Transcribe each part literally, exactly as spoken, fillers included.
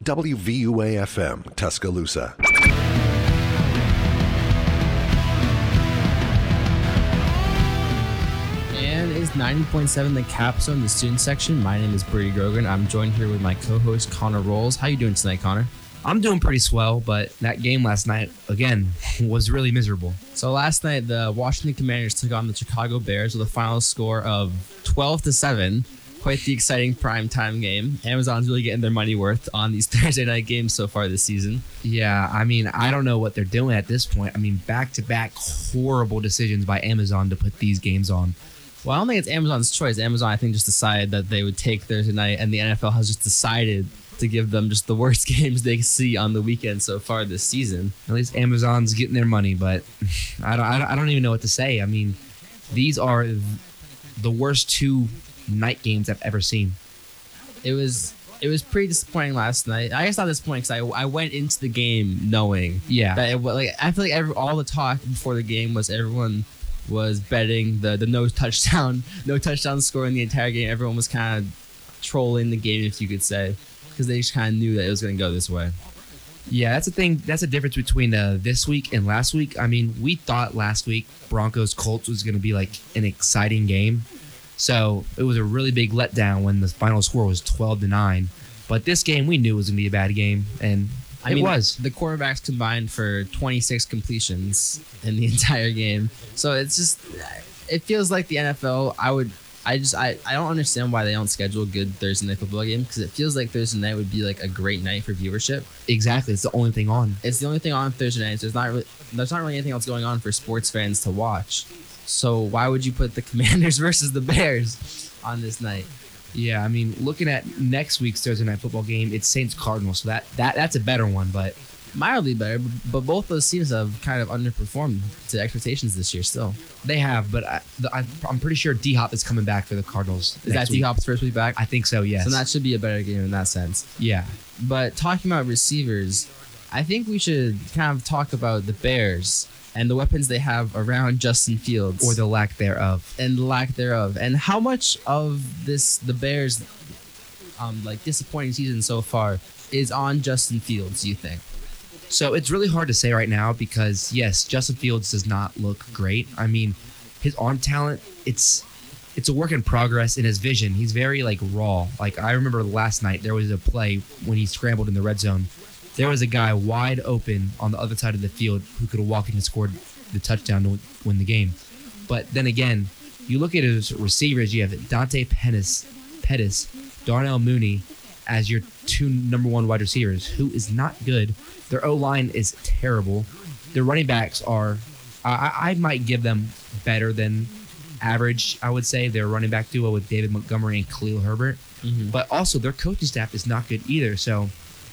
W V U A F M, Tuscaloosa. And it's ninety point seven The Capstone, the student section. My name is Brady Grogan. I'm joined here with my co-host, Connor Rolls. How you doing tonight, Connor? I'm doing pretty swell, but that game last night, again, was really miserable. So last night, the Washington Commanders took on the Chicago Bears with a final score of twelve to seven. Quite the exciting primetime game. Amazon's really getting their money worth on these Thursday night games so far this season. Yeah, I mean, I don't know what they're doing at this point. I mean, back-to-back horrible decisions by Amazon to put these games on. Well, I don't think it's Amazon's choice. Amazon, I think, just decided that they would take Thursday night, and the N F L has just decided to give them just the worst games they see on the weekend so far this season. At least Amazon's getting their money, but I don't, I don't even know what to say. I mean, these are the worst two night games I've ever seen. It was it was pretty disappointing last night. I guess not disappointing because I, I went into the game knowing yeah that it, like I feel like every, all the talk before the game was everyone was betting the the no touchdown no touchdown score in the entire game. Everyone was kind of trolling the game, if you could say, because they just kind of knew that it was going to go this way. Yeah, that's the thing. That's the difference between uh, this week and last week. I mean, we thought last week Broncos Colts was going to be like an exciting game. So it was a really big letdown when the final score was twelve to nine. But this game, we knew it was going to be a bad game, and I it mean, was. The quarterbacks combined for twenty-six completions in the entire game. So it's just, it feels like the N F L, I would, I just, I, I don't understand why they don't schedule a good Thursday night football game, because it feels like Thursday night would be like a great night for viewership. Exactly. It's the only thing on. It's the only thing on Thursday nights. There's not really, there's not really anything else going on for sports fans to watch. So why would you put the Commanders versus the Bears on this night? Yeah, I mean, looking at next week's Thursday night football game, it's Saints Cardinals, so that, that that's a better one, but mildly better. But both those teams have kind of underperformed to expectations this year. Still, they have. But I, the, I'm pretty sure D Hop is coming back for the Cardinals. Is that D Hop's first week back? I think so. Yes. So that should be a better game in that sense. Yeah. But talking about receivers, I think we should kind of talk about the Bears and the weapons they have around Justin Fields. Or the lack thereof. And the lack thereof. And how much of this, the Bears' um, like disappointing season so far, is on Justin Fields, do you think? So it's really hard to say right now because, yes, Justin Fields does not look great. I mean, his arm talent, it's it's a work in progress in his vision. He's very, like, raw. Like, I remember last night there was a play when he scrambled in the red zone. There was a guy wide open on the other side of the field who could have walked in and scored the touchdown to win the game. But then again, you look at his receivers, you have Dante Pettis, Pettis, Darnell Mooney as your two number one wide receivers, who is not good. Their O-line is terrible. Their running backs are, I, I might give them better than average, I would say. Their running back duo with David Montgomery and Khalil Herbert. Mm-hmm. But also their coaching staff is not good either, so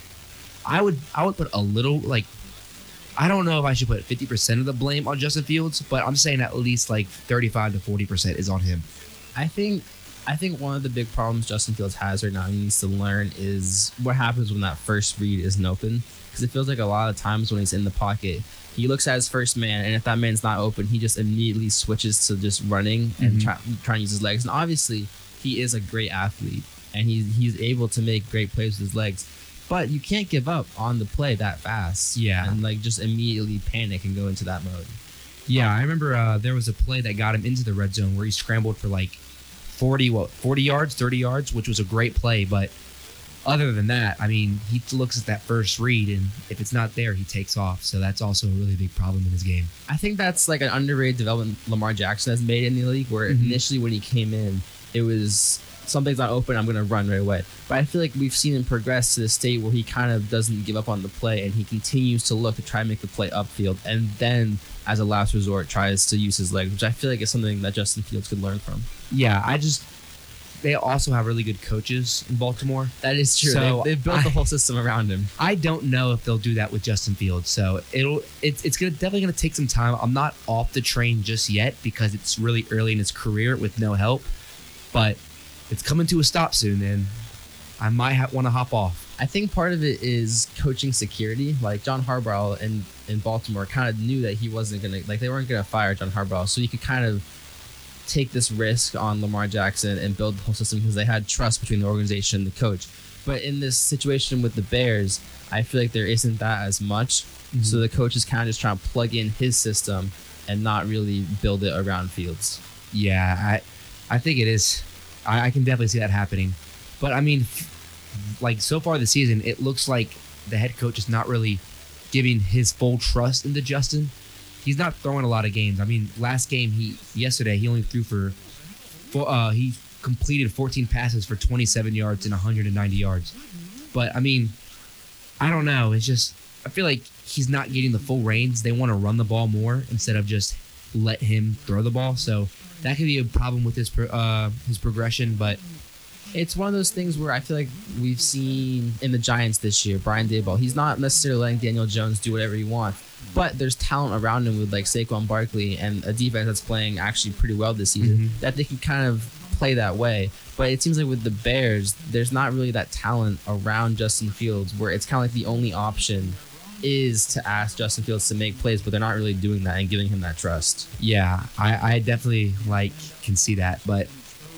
I would I would put a little, like, I don't know if I should put fifty percent of the blame on Justin Fields, but I'm saying at least like thirty-five to forty percent is on him. I think I think one of the big problems Justin Fields has right now he needs to learn is what happens when that first read isn't open. Because it feels like a lot of times when he's in the pocket, he looks at his first man, and if that man's not open, he just immediately switches to just running and mm-hmm. try, trying to use his legs. And obviously, he is a great athlete, and he's, he's able to make great plays with his legs. But you can't give up on the play that fast. Yeah. And like just immediately panic and go into that mode. Yeah, I remember uh, there was a play that got him into the red zone where he scrambled for like forty, what, forty yards, thirty yards, which was a great play. But other than that, I mean, he looks at that first read, and if it's not there, he takes off. So that's also a really big problem in his game. I think that's like an underrated development Lamar Jackson has made in the league, where mm-hmm. initially when he came in, it was something's not open, I'm going to run right away. But I feel like we've seen him progress to the state where he kind of doesn't give up on the play, and he continues to look to try and make the play upfield, and then as a last resort tries to use his legs, which I feel like is something that Justin Fields could learn from. Yeah, I just they also have really good coaches in Baltimore. That is true. So they've, they've built I, the whole system around him. I don't know if they'll do that with Justin Fields. So it'll it's it's gonna definitely gonna take some time. I'm not off the train just yet because it's really early in his career with no help, but it's coming to a stop soon, and I might ha- want to hop off. I think part of it is coaching security. Like John Harbaugh in, in Baltimore kind of knew that he wasn't going to, like they weren't going to fire John Harbaugh. So you could kind of take this risk on Lamar Jackson and build the whole system because they had trust between the organization and the coach. But in this situation with the Bears, I feel like there isn't that as much. Mm-hmm. So the coach is kind of just trying to plug in his system and not really build it around Fields. Yeah, I I think it is. I, I can definitely see that happening. But, I mean, like, so far this season, it looks like the head coach is not really giving his full trust into Justin. He's not throwing a lot of games. I mean, last game, he yesterday, he only threw for, for uh, he completed fourteen passes for twenty-seven yards and one hundred ninety yards. But, I mean, I don't know. It's just, I feel like he's not getting the full reins. They want to run the ball more instead of just let him throw the ball. So that could be a problem with his uh, his progression. But it's one of those things where I feel like we've seen in the Giants this year, Brian Daboll, he's not necessarily letting Daniel Jones do whatever he wants, but there's talent around him with like Saquon Barkley and a defense that's playing actually pretty well this season mm-hmm. that they can kind of play that way. But it seems like with the Bears, there's not really that talent around Justin Fields where it's kind of like the only option is to ask Justin Fields to make plays, but they're not really doing that and giving him that trust. Yeah, I, I definitely like can see that. But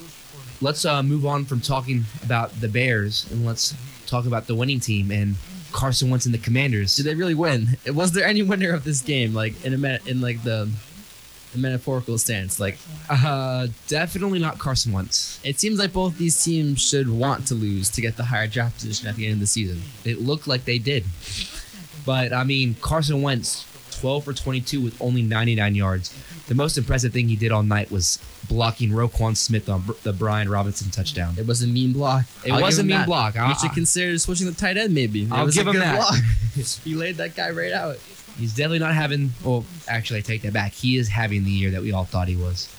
let's uh, move on from talking about the Bears and let's talk about the winning team and Carson Wentz and the Commanders. Did they really win? Was there any winner of this game? Like in a in like the, the metaphorical stance, like uh, definitely not Carson Wentz. It seems like both these teams should want to lose to get the higher draft position at the end of the season. It looked like they did. But, I mean, Carson Wentz, twelve for twenty-two with only ninety-nine yards. The most impressive thing he did all night was blocking Roquan Smith on the Brian Robinson touchdown. It was a mean block. It I'll was a mean that. block. You should consider switching the tight end, maybe. It I'll was give a him good that. Block. He laid that guy right out. He's definitely not having... Well, actually, I take that back. He is having the year that we all thought he was.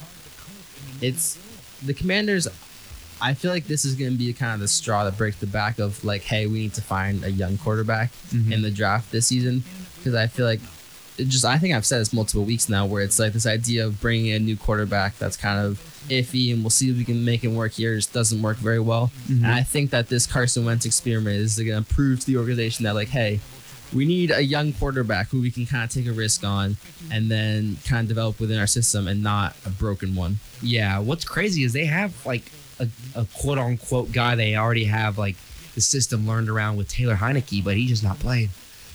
It's... The Commanders... I feel like this is going to be kind of the straw that breaks the back of like, hey, we need to find a young quarterback mm-hmm. in the draft this season. Because I feel like, it just I think I've said this multiple weeks now, where it's like this idea of bringing in a new quarterback that's kind of iffy, and we'll see if we can make it work here. It just doesn't work very well. Mm-hmm. And I think that this Carson Wentz experiment is going to prove to the organization that like, hey, we need a young quarterback who we can kind of take a risk on and then kind of develop within our system and not a broken one. Yeah, what's crazy is they have like A, a quote-unquote guy they already have like the system learned around with Taylor Heineke, but he's just not playing.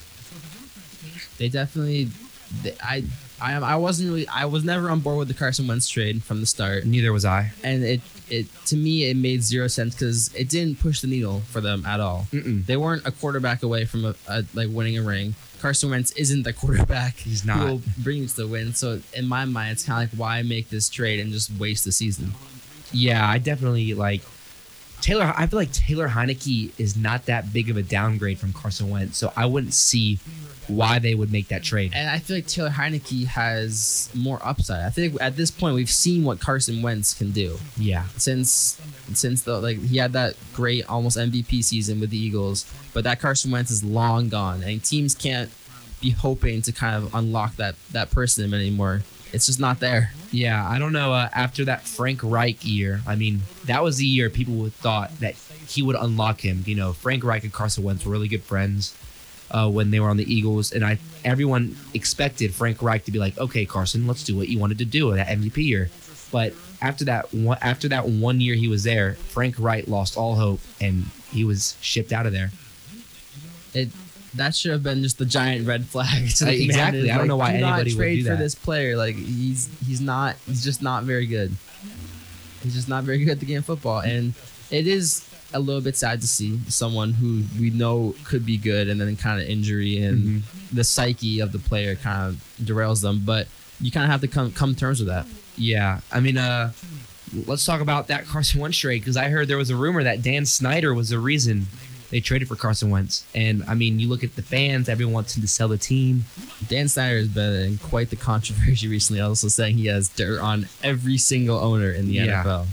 They definitely, they, I, I, I wasn't really, I was never on board with the Carson Wentz trade from the start. Neither was I. And it, it to me, it made zero sense because it didn't push the needle for them at all. Mm-mm. They weren't a quarterback away from a, a, like winning a ring. Carson Wentz isn't the quarterback. He's not. Who will bring you to the win. So in my mind, it's kind of like, why make this trade and just waste the season? Yeah, I definitely like Taylor. I feel like Taylor Heineke is not that big of a downgrade from Carson Wentz, so I wouldn't see why they would make that trade. And I feel like Taylor Heineke has more upside. I think at this point we've seen what Carson Wentz can do. Yeah, since since the like he had that great almost M V P season with the Eagles, but that Carson Wentz is long gone, and teams can't be hoping to kind of unlock that that person anymore. It's just not there. Yeah, I don't know. Uh, after that Frank Reich year, I mean, that was the year people would thought that he would unlock him. You know, Frank Reich and Carson Wentz were really good friends uh, when they were on the Eagles, and I everyone expected Frank Reich to be like, okay, Carson, let's do what you wanted to do in that M V P year. But after that, one, after that one year he was there, Frank Reich lost all hope, and he was shipped out of there. It. That should have been just the giant red flag. To the uh, exactly. I don't like, know why do anybody not would trade do that. for this player. Like he's he's not he's just not very good. He's just not very good at the game of football, and it is a little bit sad to see someone who we know could be good, and then kind of injury and mm-hmm. the psyche of the player kind of derails them. But you kind of have to come come to terms with that. Yeah, I mean, uh, let's talk about that Carson Wentz trade because I heard there was a rumor that Dan Snyder was the reason they traded for Carson Wentz. And, I mean, you look at the fans, everyone wants him to sell the team. Dan Snyder has been in quite the controversy recently, also saying he has dirt on every single owner in the yeah. N F L.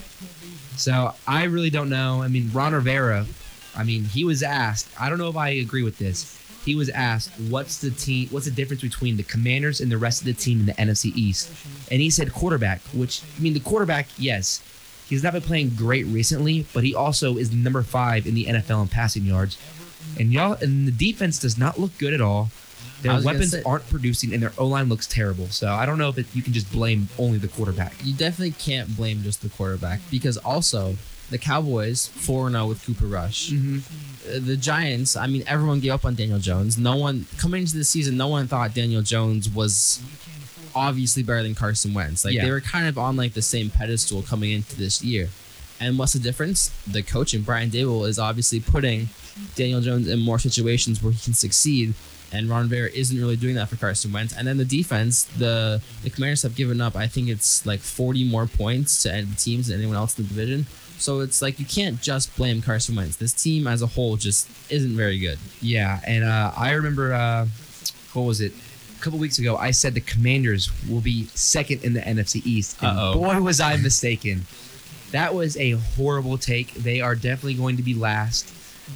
So, I really don't know. I mean, Ron Rivera, I mean, he was asked, I don't know if I agree with this. He was asked, what's the team? What's the difference between the Commanders and the rest of the team in the N F C East? And he said quarterback, which, I mean, the quarterback, yes, he's not been playing great recently, but he also is number five in the N F L in passing yards. And y'all, and the defense does not look good at all. Their weapons aren't producing, and their O-line looks terrible. So I don't know if it, you can just blame only the quarterback. You definitely can't blame just the quarterback because also The Cowboys four and oh with Cooper Rush. Mm-hmm. Uh, The Giants, I mean, everyone gave up on Daniel Jones. No one coming into the season, no one thought Daniel Jones was obviously better than Carson Wentz. Like Yeah. they were kind of on like the same pedestal coming into this year. And what's the difference? The coaching, Brian Dable, is obviously putting Daniel Jones in more situations where he can succeed. And Ron Rivera isn't really doing that for Carson Wentz. And then the defense, the the Commanders have given up, I think it's like forty more points to end the teams than anyone else in the division. So it's like you can't just blame Carson Wentz. This team as a whole just isn't very good. Yeah, and uh, I remember, uh, what was it? A couple weeks ago, I said the Commanders will be second in the N F C East. And Uh-oh. boy, was I mistaken. That was a horrible take. They are definitely going to be last,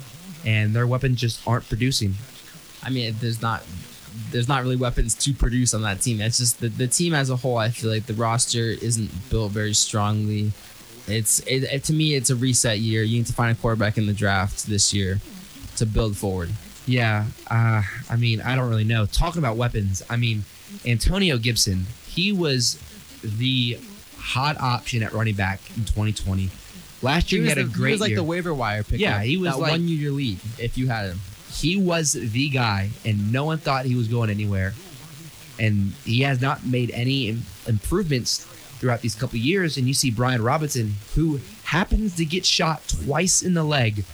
and their weapons just aren't producing. I mean, there's not there's not really weapons to produce on that team. It's just the, the team as a whole. I feel like the roster isn't built very strongly. It's it, it, to me, it's a reset year. You need to find a quarterback in the draft this year to build forward. Yeah, uh, I mean, I don't really know. Talking about weapons, I mean, Antonio Gibson, he was the hot option at running back in twenty twenty. Last year he, had the, a great he was like year. the waiver wire pickup. Yeah, he was that like- won you your league if you had him. He was the guy, and no one thought he was going anywhere. And he has not made any im- improvements throughout these couple of years. And you see Brian Robinson, who happens to get shot twice in the leg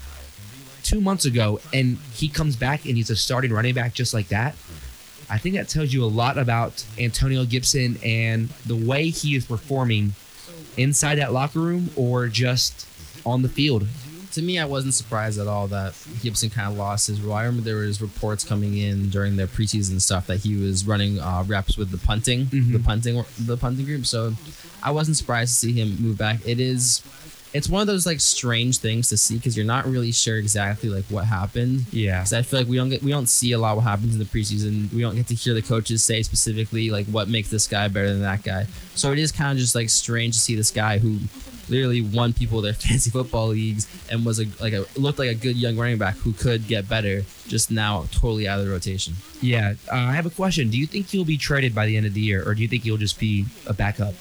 two months ago, and he comes back and he's a starting running back just like that. I think that tells you a lot about Antonio Gibson and the way he is performing inside that locker room or just on the field. To me, I wasn't surprised at all that Gibson kind of lost his role. I remember there was reports coming in during their preseason stuff that he was running uh, reps with the punting, Mhm. the punting, the punting group. So I wasn't surprised to see him move back. It is, it's one of those like strange things to see because you're not really sure exactly like what happened. Yeah. Because I feel like we don't get, we don't see a lot what happens in the preseason. We don't get to hear the coaches say specifically like what makes this guy better than that guy. So it is kind of just like strange to see this guy who literally won people their fantasy football leagues and was a like a looked like a good young running back who could get better, just now totally out of the rotation. Yeah, uh, I have a question. Do you think he'll be traded by the end of the year, or do you think he'll just be a backup?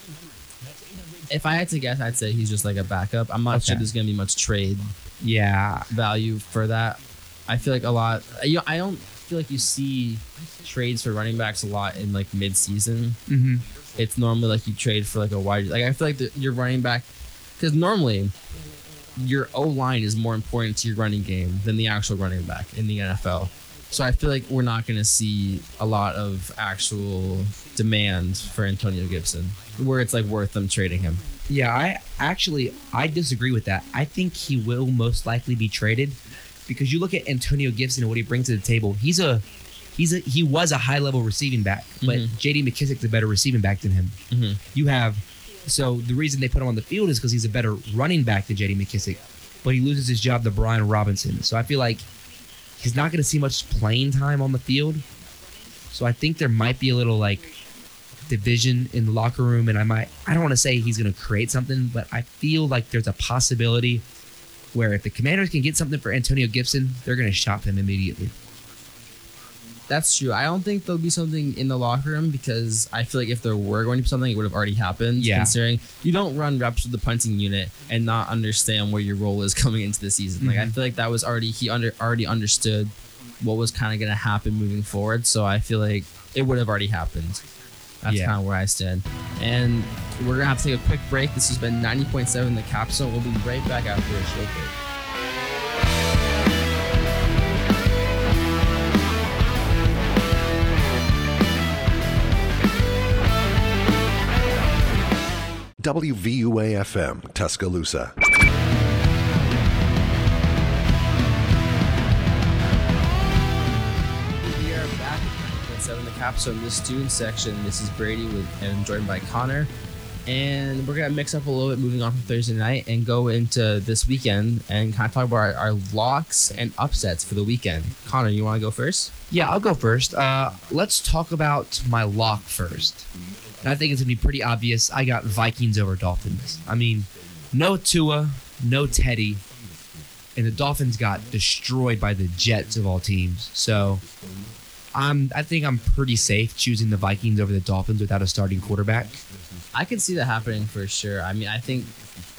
If I had to guess, I'd say he's just like a backup. I'm not sure Okay. there's gonna be much trade Yeah, value for that. I feel like a lot. You know, I don't feel like you see trades for running backs a lot in like mid-season. mm-hmm. It's normally like you trade for like a wide. Like I feel like the, your running back, because normally your O line is more important to your running game than the actual running back in the N F L. So I feel like we're not going to see a lot of actual demand for Antonio Gibson, where it's like worth them trading him. Yeah, I actually I disagree with that. I think he will most likely be traded because you look at Antonio Gibson and what he brings to the table. He's a he's a he was a high level receiving back, but Mhm. J D McKissick's a better receiving back than him. Mhm. You have so the reason they put him on the field is because he's a better running back than J D McKissick, but he loses his job to Brian Robinson. So I feel like he's not going to see much playing time on the field. So I think there might be a little like division in the locker room, and I might I don't want to say he's going to create something, but I feel like there's a possibility where if the Commanders can get something for Antonio Gibson, they're going to shop him immediately. That's true. I don't think there'll be something in the locker room because I feel like if there were going to be something, it would have already happened. Yeah. Considering you don't run reps with the punting unit and not understand where your role is coming into the season. Like I Mhm. feel like that was already he under already understood what was kind of going to happen moving forward. So I feel like it would have already happened. That's Yeah. kind of where I stand. And we're gonna have to take a quick break. This has been ninety point seven The Capsule. We'll be right back after a short break. W V U A F M, Tuscaloosa. We are back at ninety point seven The Capsule in the student section. This is Brady with and I'm joined by Connor. And we're gonna mix up a little bit moving on from Thursday night and go into this weekend and kind of talk about our, our locks and upsets for the weekend. Connor, you wanna go first? Yeah, I'll go first. Uh, let's talk about my lock first. And I think it's going to be pretty obvious. I got Vikings over Dolphins. I mean, no Tua, no Teddy, and the Dolphins got destroyed by the Jets of all teams. So I'm, I think I'm pretty safe choosing the Vikings over the Dolphins without a starting quarterback. I can see that happening for sure. I mean, I think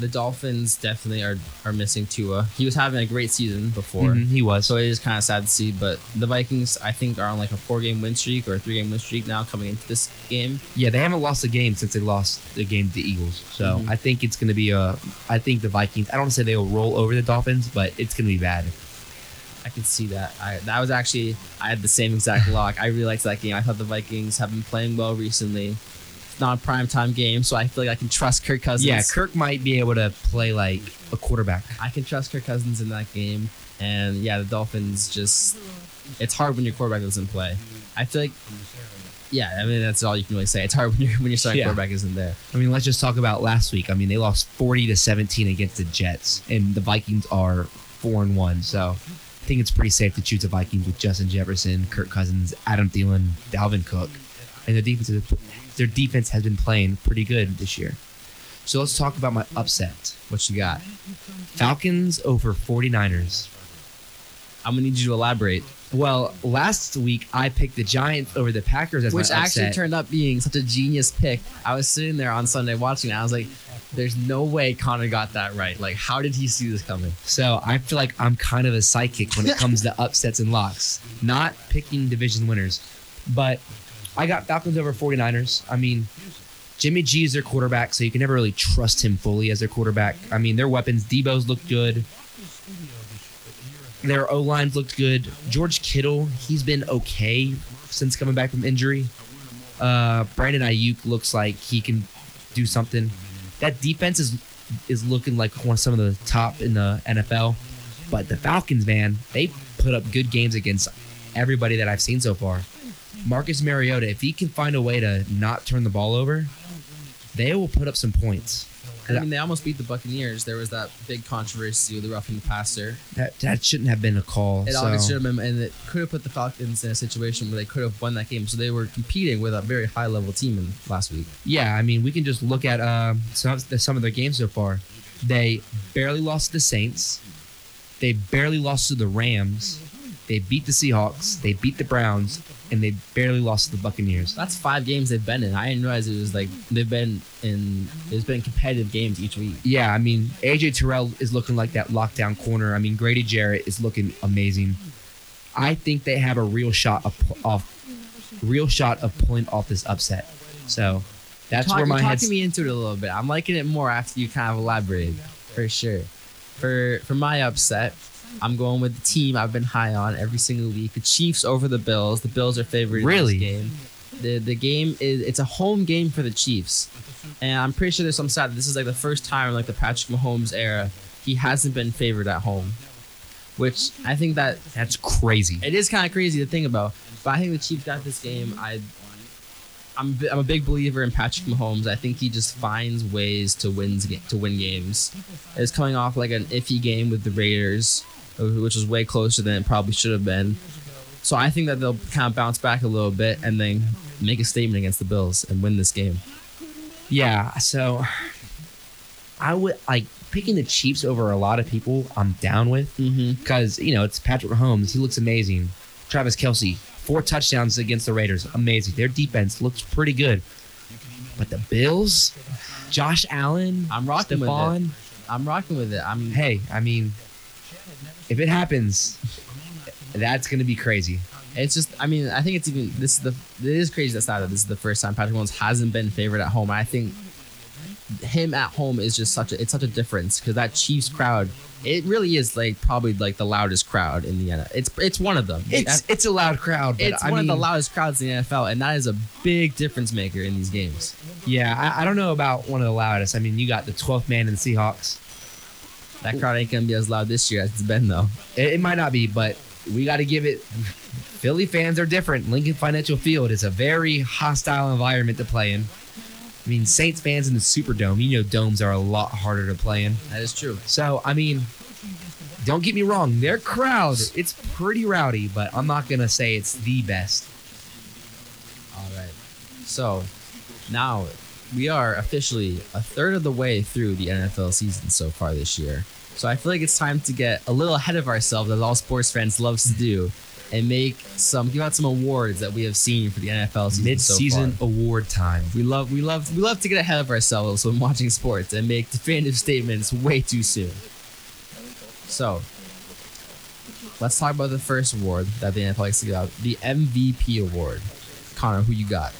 the Dolphins definitely are, are missing Tua. He was having a great season before. Mhm, he was. So it is kind of sad to see. But the Vikings, I think, are on like a four-game win streak or a three-game win streak now coming into this game. Yeah, they haven't lost a game since they lost the game to the Eagles. So Mhm. I think it's going to be a. I think the Vikings. I don't want to say they will roll over the Dolphins, but it's going to be bad. I could see that. I that was actually I had the same exact lock. I really liked that game. I thought the Vikings have been playing well recently. It's not a primetime game, so I feel like I can trust Kirk Cousins. Yeah, Kirk might be able to play like a quarterback. I can trust Kirk Cousins in that game. And yeah, the Dolphins just it's hard when your quarterback doesn't play. I feel like yeah, I mean that's all you can really say. It's hard when your when your starting Yeah. quarterback isn't there. I mean, let's just talk about last week. I mean, they lost forty to seventeen against the Jets, and the Vikings are four and one. So I think it's pretty safe to choose the Vikings with Justin Jefferson, Kirk Cousins, Adam Thielen, Dalvin Cook, and their defense. is- Their defense has been playing pretty good this year. So let's talk about my upset. What you got? Falcons over 49ers. I'm gonna need you to elaborate. Well, last week I picked the Giants over the Packers as Which my actually upset. turned up being such a genius pick. I was sitting there on Sunday watching it. I was like, there's no way Connor got that right. Like, how did he see this coming? So I feel like I'm kind of a psychic when it comes to upsets and locks. Not picking division winners. But I got Falcons over 49ers. I mean, Jimmy G is their quarterback, so you can never really trust him fully as their quarterback. I mean, their weapons, Debo's looked good. Their O-lines looked good. George Kittle, he's been okay since coming back from injury. Uh, Brandon Ayuk looks like he can do something. That defense is is looking like one of some of the top in the N F L. But the Falcons, man, they put up good games against everybody that I've seen so far. Marcus Mariota, if he can find a way to not turn the ball over, they will put up some points. I mean, they almost beat the Buccaneers. There was that big controversy with the roughing the passer. That that shouldn't have been a call. It so. all should have been, and it could have put the Falcons in a situation where they could have won that game. So they were competing with a very high level team in last week. Yeah, I mean, we can just look at uh, some of the, some of their games so far. They barely lost to the Saints. They barely lost to the Rams. They beat the Seahawks. They beat the Browns, and they barely lost to the Buccaneers. That's five games they've been in. I didn't realize it was like they've been in. There's been competitive games each week. Yeah, I mean, A J Terrell is looking like that lockdown corner. I mean, Grady Jarrett is looking amazing. I think they have a real shot of off, real shot of pulling off this upset. So that's Talk, where my you're head's. talking me into it a little bit. I'm liking it more after you kind of elaborated, for sure. For for my upset, I'm going with the team I've been high on every single week. The Chiefs over the Bills. The Bills are favored Really? in this game. The the game is it's a home game for the Chiefs, and I'm pretty sure there's some stat that this is like the first time in like the Patrick Mahomes era he hasn't been favored at home, which I think that That's crazy. it is kind of crazy to think about. But I think the Chiefs got this game. I I'm I'm a big believer in Patrick Mahomes. I think he just finds ways to win to win games. It's coming off like an iffy game with the Raiders, which was way closer than it probably should have been. So I think that they'll kind of bounce back a little bit and then make a statement against the Bills and win this game. Yeah, so I would like picking the Chiefs over a lot of people. I'm down with Mm-hmm. because you know it's Patrick Mahomes. He looks amazing. Travis Kelce, four touchdowns against the Raiders, amazing. Their defense looks pretty good, but the Bills, Josh Allen, I'm rocking with Stephon. I'm rocking with it. I'm Hey, I mean, if it happens, that's gonna be crazy. It's just, I mean, I think it's even this is the it is crazy that's not that this is the first time Patrick Mahomes hasn't been favored at home. I think him at home is just such a it's such a difference because that Chiefs crowd, it really is like probably like the loudest crowd in the N F L. It's it's one of them. It's it's a loud crowd, but it's I one mean, of the loudest crowds in the N F L, and that is a big difference maker in these games. Yeah, I, I don't know about one of the loudest. I mean, you got the twelfth man in the Seahawks. That crowd ain't gonna be as loud this year as it's been though. It, it might not be, but we got to give it. Philly fans are different. Lincoln Financial Field is a very hostile environment to play in. I mean, Saints fans in the Superdome, you know, domes are a lot harder to play in. That is true. So, I mean, don't get me wrong. Their crowd, it's pretty rowdy, but I'm not going to say it's the best. All right. So now we are officially a third of the way through the N F L season so far this year. So I feel like it's time to get a little ahead of ourselves, as all sports fans loves to do, and make some give out some awards that we have seen for the N F L season Mid-season so far. award time. We love we love we love to get ahead of ourselves when watching sports and make definitive statements way too soon. So let's talk about the first award that the N F L likes to give out, the M V P award. Connor, who you got?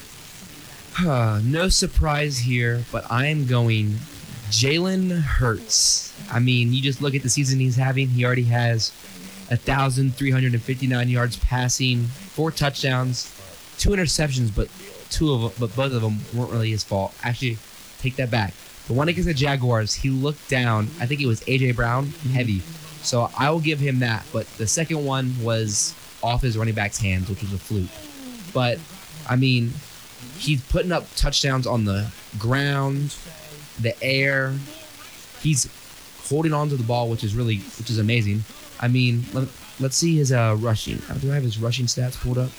No surprise here, but I am going Jalen Hurts. I mean, you just look at the season he's having. He already has one thousand three hundred fifty-nine yards passing, four touchdowns, two interceptions, but two of them, but both of them weren't really his fault. Actually, take that back. The one against the Jaguars, he looked down. I think it was A J Brown, heavy. So I will give him that. But the second one was off his running back's hands, which was a fluke. But, I mean, he's putting up touchdowns on the ground, the air. He's holding on to the ball, which is really, which is amazing. I mean, let, let's see his uh, rushing. Do I have his rushing stats pulled up?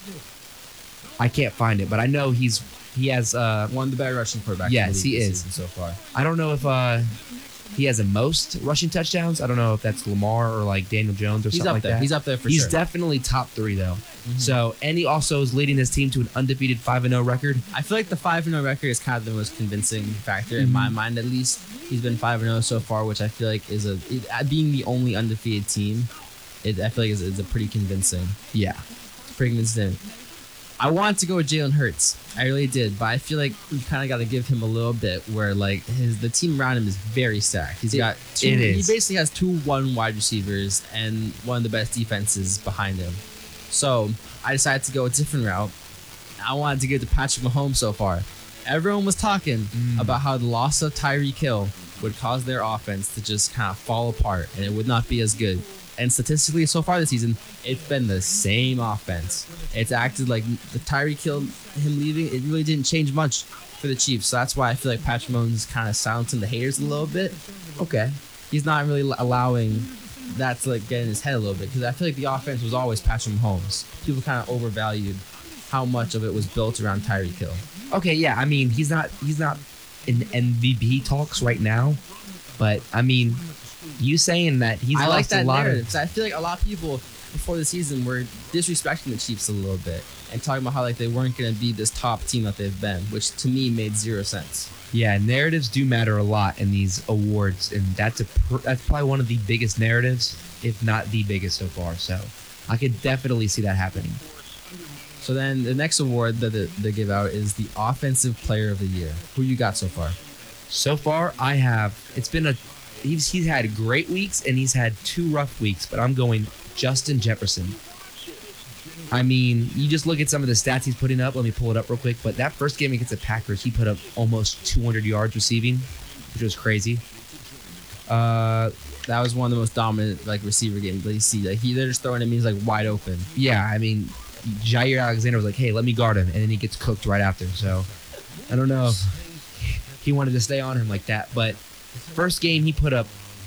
I can't find it, but I know he's he has uh, One of the better rushing quarterbacks. Yes, in the league he this is. season so far. I don't know if uh, he has the most rushing touchdowns. I don't know if that's Lamar or like Daniel Jones or He's something up like there. that. He's up there for He's sure. definitely top three though. So, and he also is leading his team to an undefeated five and oh record. I feel like the five and oh record is kind of the most convincing factor in my mind, at least. He's been five and oh so far, which I feel like is a it, uh, being the only undefeated team. It, I feel like is, is a pretty convincing. Yeah. It's pretty convincing. I wanted to go with Jalen Hurts. I really did, but I feel like you kind of got to give him a little bit where like his the team around him is very stacked. He's It- got two, it he is. basically has two one wide receivers and one of the best defenses behind him. So I decided to go a different route. I wanted to give it to Patrick Mahomes so far. Everyone was talking Mm. about how the loss of Tyreek Hill would cause their offense to just kind of fall apart and it would not be as good. And statistically, so far this season, it's been the same offense. It's acted like the Tyreek Hill, him leaving, it really didn't change much for the Chiefs. So that's why I feel like Patrick Mahomes is kind of silencing the haters a little bit. Okay. He's not really allowing that to like get in his head a little bit because I feel like the offense was always Patrick Mahomes. People kind of overvalued how much of it was built around Tyreek Hill. Okay, yeah. I mean, he's not he's not in M V P talks right now, but I mean, you saying that he's I like lost that a lot narrative of 'cause I feel like a lot of people before the season were disrespecting the Chiefs a little bit and talking about how like they weren't going to be this top team that they've been, which to me made zero sense. yeah, narratives do matter a lot in these awards, and that's a pr- that's probably one of the biggest narratives, if not the biggest so far. So I could definitely see that happening. So then the next award that they, they give out is the Offensive Player of the Year. Who you got so far? So far, I have. It's been a. He's he's had great weeks and he's had two rough weeks, but I'm going Justin Jefferson. I mean, you just look at some of the stats he's putting up. Let me pull it up real quick. But that first game against the Packers, he put up almost two hundred yards receiving, which was crazy. Uh, That was one of the most dominant like receiver games that you see. Like he, they're just throwing him, he's like wide open. yeah, I mean, Jair Alexander was like, "Hey, let me guard him," and then he gets cooked right after. So, I don't know if he wanted to stay on him like that. But first game, he put up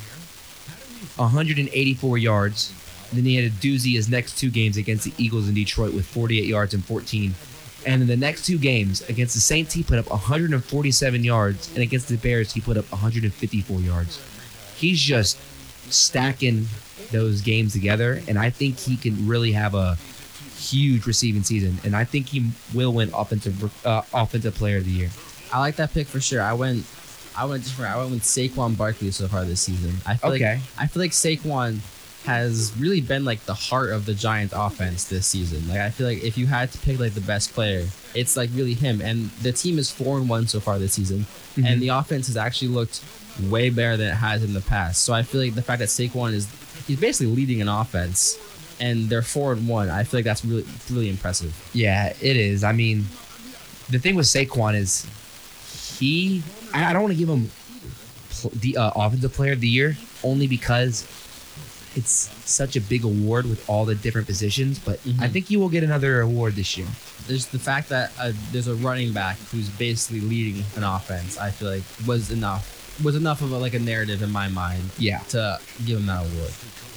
one hundred eighty-four yards. And then he had a doozy his next two games against the Eagles in Detroit with forty-eight yards and fourteen. And in the next two games against the Saints, he put up one hundred forty-seven yards, and against the Bears, he put up one hundred fifty-four yards. He's just stacking those games together, and I think he can really have a huge receiving season, and I think he will win offensive uh, offensive player of the year. I like that pick for sure. I went, I went different. I went with Saquon Barkley so far this season. I feel Okay. like I feel like Saquon has really been like the heart of the Giants offense this season. Like I feel like if you had to pick like the best player, it's like really him. And the team is four and one so far this season, Mhm. and the offense has actually looked way better than it has in the past. So I feel like the fact that Saquon is he's basically leading an offense, and they're four and one. I feel like that's really really impressive. Yeah, it is. I mean, the thing with Saquon is he. I I don't want to give him pl- the uh, offensive player of the year only because it's such a big award with all the different positions. But Mhm. I think he will get another award this year. There's the fact that uh, there's a running back who's basically leading an offense. I feel like was enough was enough of a, like a narrative in my mind Yeah. to give him that award.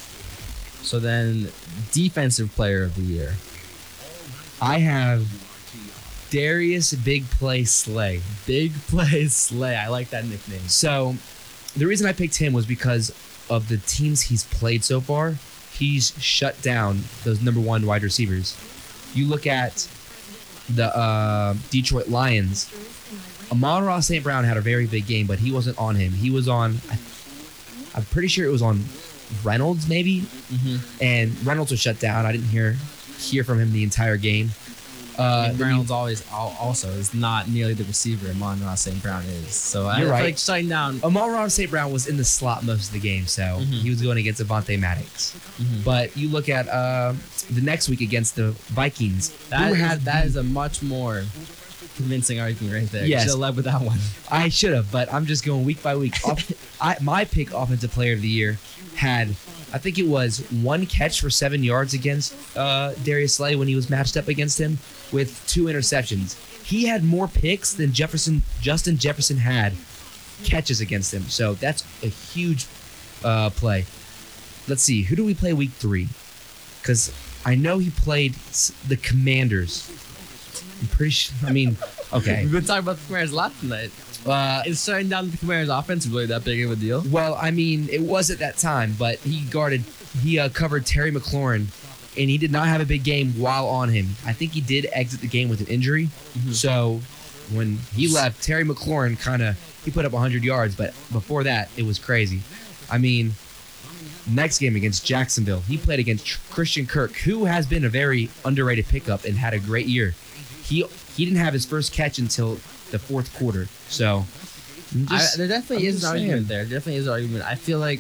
So then, defensive player of the year. I have Darius Big Play Slay. Big play Slay. I like that nickname. So, the reason I picked him was because of the teams he's played so far. he's shut down those number one wide receivers. You look at the uh, Detroit Lions. Amon-Ra Saint Brown had a very big game, but he wasn't on him. He was on, I, I'm pretty sure it was on Reynolds, maybe. Mm-hmm. And Reynolds was shut down. I didn't hear hear from him the entire game. Uh, and Reynolds always al- also is not nearly the receiver Amon-Ra Saint Brown is. So I You're feel right. like shutting down. Amon-Ra Saint Brown was in the slot most of the game, so Mhm. he was going against Avonte Maddox. Mhm. But you look at uh, the next week against the Vikings. That who is, had that the- is a much more convincing argument right there. Yes. You should have led with that one. I should have, but I'm just going week by week. Off, I, my pick offensive player of the year had, I think it was one catch for seven yards against uh, Darius Slay when he was matched up against him with two interceptions. He had more picks than Jefferson, Justin Jefferson had catches against him. So that's a huge uh, play. Let's see, who do we play week three? Because I know he played s- the Commanders. I'm pretty sure. I mean, okay. We've been talking about the Commanders a lot tonight. Uh, Is shutting down the Commanders offense really that big of a deal? Well, I mean, it was at that time, but he guarded, he uh, covered Terry McLaurin, and he did not have a big game while on him. I think he did exit the game with an injury. Mhm. So when he left, Terry McLaurin kind of, he put up one hundred yards, but before that, it was crazy. I mean, next game against Jacksonville, he played against Tr- Christian Kirk, who has been a very underrated pickup and had a great year. He he didn't have his first catch until the fourth quarter. So I'm just- I, there definitely I'm is just an saying. argument there. There definitely is an argument. I feel like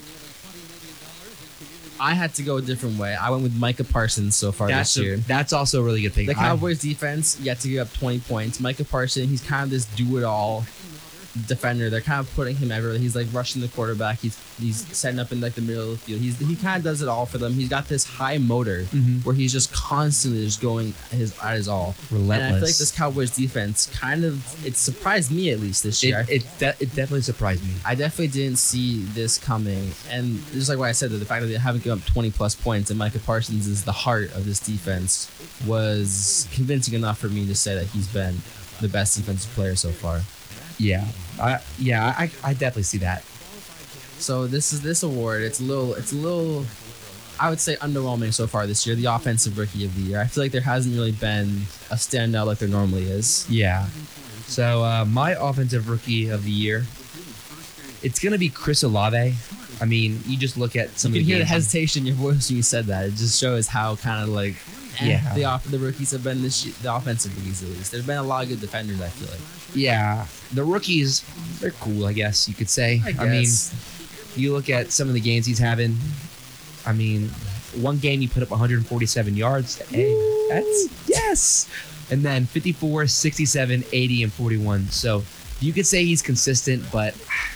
I had to go a different way. I went with Micah Parsons so far That's, this year. a, that's also a really good pick. The I- Cowboys defense yet to give up twenty points. Micah Parsons, he's kind of this do-it-all defender. They're kind of putting him everywhere. He's like rushing the quarterback. He's he's setting up in like the middle of the field. He's he kind of does it all for them. He's got this high motor Mhm. where he's just constantly just going his at his all. Relentless. And I feel like this Cowboys defense kind of it surprised me at least this It, year. it, de- it definitely surprised me. I definitely didn't see this coming. And just like what I said, the fact that they haven't given up twenty plus points and Micah Parsons is the heart of this defense was convincing enough for me to say that he's been the best defensive player so far. Yeah, I yeah, I, I definitely see that. So this is this award. It's a little. It's a little. I would say underwhelming so far this year. The offensive rookie of the year. I feel like there hasn't really been a standout like there normally is. Yeah. So uh, my offensive rookie of the year, it's gonna be Chris Olave. I mean, you just look at some You of can the hear the games. hesitation in your voice when you said that. It just shows how kind of like. eh, Yeah. The off the rookies have been this. The offensive rookies at least. There's been a lot of good defenders. I feel like. Yeah, the rookies, they're cool, I guess you could say. I mean, guess. you look at some of the games he's having. I mean, one game he put up one hundred forty-seven yards. Hey, that's yes. And then fifty-four, sixty-seven, eighty, and forty-one. So you could say he's consistent, but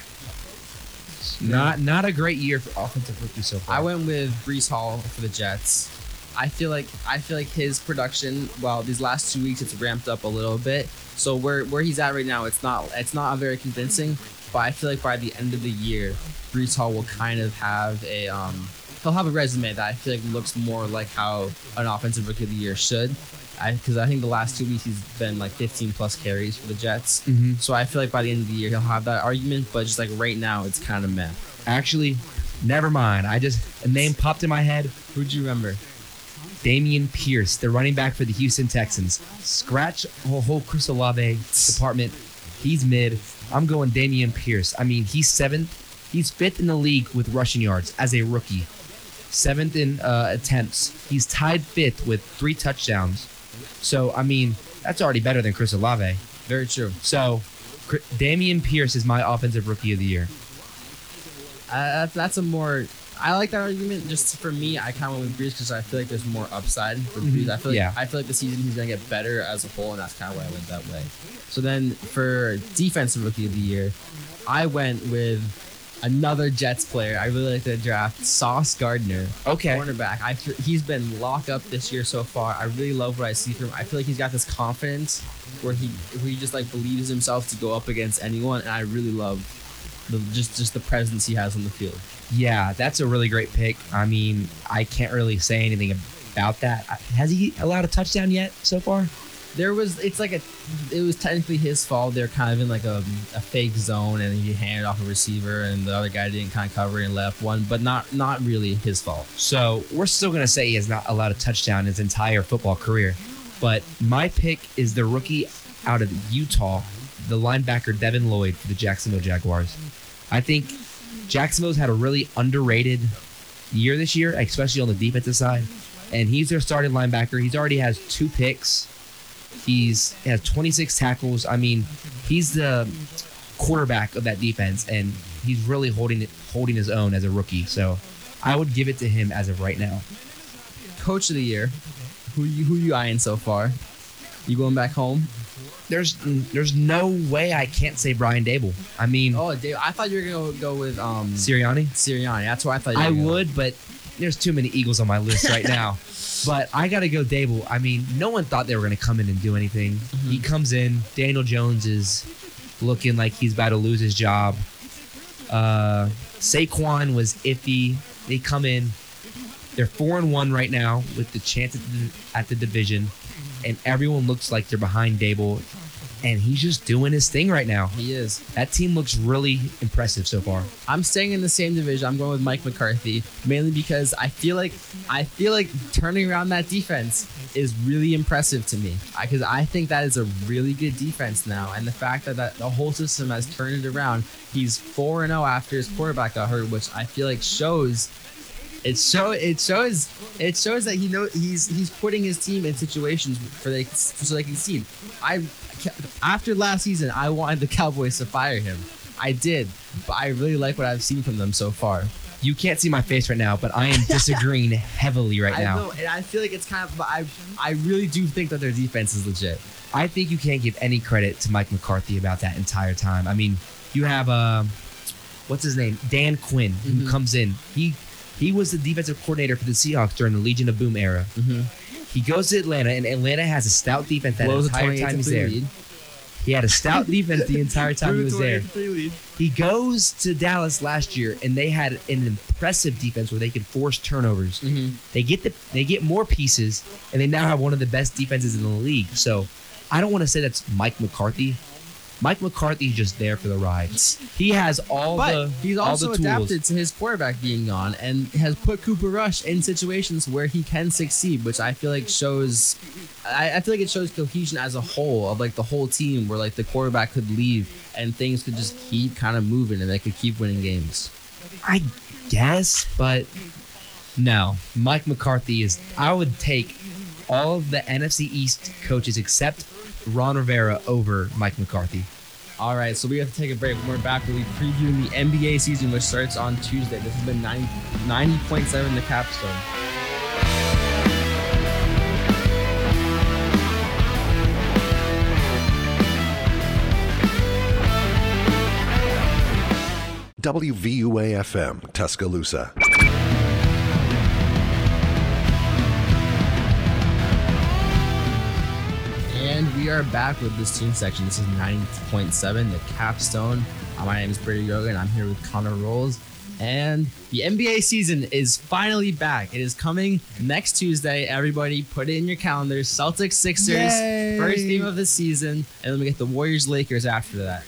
not not a great year for offensive rookie so far. I went with Brees Hall for the Jets. I feel like I feel like his production, well, these last two weeks it's ramped up a little bit. So where where he's at right now, it's not it's not very convincing. But I feel like by the end of the year, Brees Hall will kind of have a um he'll have a resume that I feel like looks more like how an offensive rookie of the year should. I because I think the last two weeks he's been like fifteen plus carries for the Jets. Mhm. So I feel like by the end of the year he'll have that argument. But just like right now, it's kind of meh. Actually, never mind. I just a name popped in my head. Who'd you remember? Damian Pierce, the running back for the Houston Texans. Scratch the whole Chris Olave department. He's mid. I'm going Damian Pierce. I mean, he's seventh. He's fifth in the league with rushing yards as a rookie. Seventh in uh, attempts. He's tied fifth with three touchdowns. So, I mean, that's already better than Chris Olave. Very true. So, Cr- Damian Pierce is my offensive rookie of the year. Uh, that's, that's a more. I like that argument. Just for me, I kind of went with Brees because I feel like there's more upside for Brees. I feel like Yeah. I feel like the season he's gonna get better as a whole, and that's kind of why I went that way. So then for defensive rookie of the year, I went with another Jets player. I really like the draft, Sauce Gardner, Okay. cornerback. I f- he's been locked up this year so far. I really love what I see from him. I feel like he's got this confidence where he where he just like believes himself to go up against anyone, and I really love the just just the presence he has on the field. Yeah, that's a really great pick. I mean, I can't really say anything about that. Has he allowed a touchdown yet so far? there was it's like a it was technically his fault. They're kind of in like a, a fake zone, and he handed off a receiver, and the other guy didn't kind of cover and left one, but not not really his fault. So we're still gonna say he has not allowed a touchdown his entire football career. But my pick is the rookie out of Utah, the linebacker Devin Lloyd for the Jacksonville Jaguars. I think Jacksonville's had a really underrated year this year, especially on the defensive side. And he's their starting linebacker. He's already has two picks. He's he has twenty-six tackles. I mean, he's the quarterback of that defense, and he's really holding it, holding his own as a rookie. So I would give it to him as of right now. Coach of the year, who you who you eyeing so far? You going back home? There's there's no way I can't say Brian Dable. I mean, Oh, Dave, I thought you were gonna go with um Sirianni. Sirianni. That's why I thought you were I gonna go. would, but there's too many Eagles on my list right now. But I got to go Dable. I mean, no one thought they were going to come in and do anything. Mm-hmm. He comes in. Daniel Jones is looking like he's about to lose his job. Uh, Saquon was iffy. They come in. They're four and one right now with the chance at the, at the division, and everyone looks like they're behind Dable, and he's just doing his thing right now. He is. That team looks really impressive so far. I'm staying in the same division. I'm going with Mike McCarthy, mainly because I feel like I feel like turning around that defense is really impressive to me. Because I, I think that is a really good defense now, and the fact that, that the whole system has turned it around. He's four and zero after his quarterback got hurt, which I feel like shows. It show it shows it shows that he know he's he's putting his team in situations for they so they can succeed. I after last season, I wanted the Cowboys to fire him. I did, but I really like what I've seen from them so far. You can't see my face right now, but I am disagreeing heavily right I now. know, and I feel like it's kind of. But I I really do think that their defense is legit. I think you can't give any credit to Mike McCarthy about that entire time. I mean, you have uh, what's his name, Dan Quinn, who Mhm. comes in. He he was the defensive coordinator for the Seahawks during the Legion of Boom era. Mm-hmm. He goes to Atlanta, and Atlanta has a stout defense that Blows a entire twenty-eight time to he's three there. lead. He had a stout defense the entire time he was Blew a there. twenty-eight to three lead. He goes to Dallas last year, and they had an impressive defense where they could force turnovers. Mhm. They get the they get more pieces, and they now have one of the best defenses in the league. So I don't want to say that's Mike McCarthy. Mike McCarthy's just there for the ride. He has all But the he's all also the tools. adapted to his quarterback being gone and has put Cooper Rush in situations where he can succeed, which I feel like shows. I, I feel like it shows cohesion as a whole of like the whole team, where like the quarterback could leave and things could just keep kind of moving and they could keep winning games. I guess, but no. Mike McCarthy is. I would take all of the N F C East coaches except Ron Rivera over Mike McCarthy. All right, so we have to take a break. When we're back, we'll be previewing the N B A season, which starts on Tuesday. This has been ninety point seven The Capstone. W V U A F M, Tuscaloosa. And we are back with this team section. This is ninety point seven, The Capstone. Uh, my name is Brady Yoga, and I'm here with Connor Rolls. And the N B A season is finally back. It is coming next Tuesday. Everybody put it in your calendars. Celtics, Sixers, Yay! first game of the season. And then we get the Warriors, Lakers after that.